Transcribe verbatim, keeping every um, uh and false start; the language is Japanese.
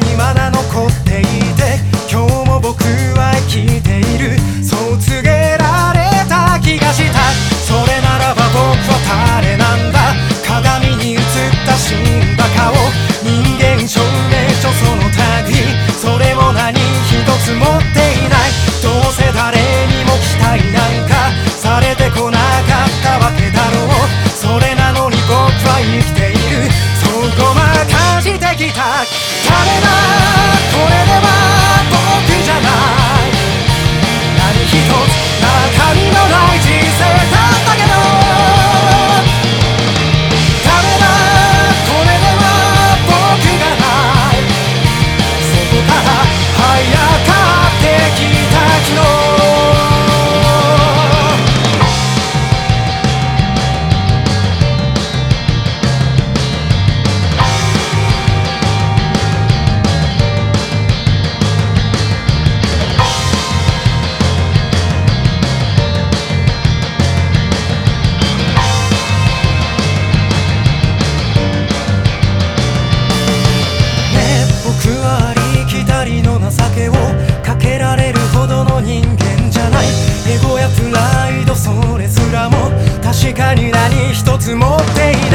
にまだ残っていて、今日も僕は生きている、そう告げられた気がした。それならば僕は誰なんだ、鏡に映った死んだ顔、人間証明書その類、それも何一つ持っていない。どうせ誰にも期待なんかされてこなかったわけだろう。それなのに僕は生きている、そうごまかしてきた。誰だこれでは僕じゃない、何一つ中身のない人生だったけど、ダメだこれでは僕がない、そこから這い上がってきた昨日。の情けをかけられるほどの人間じゃない。エゴやプライドそれすらも確かに何一つ持っていない。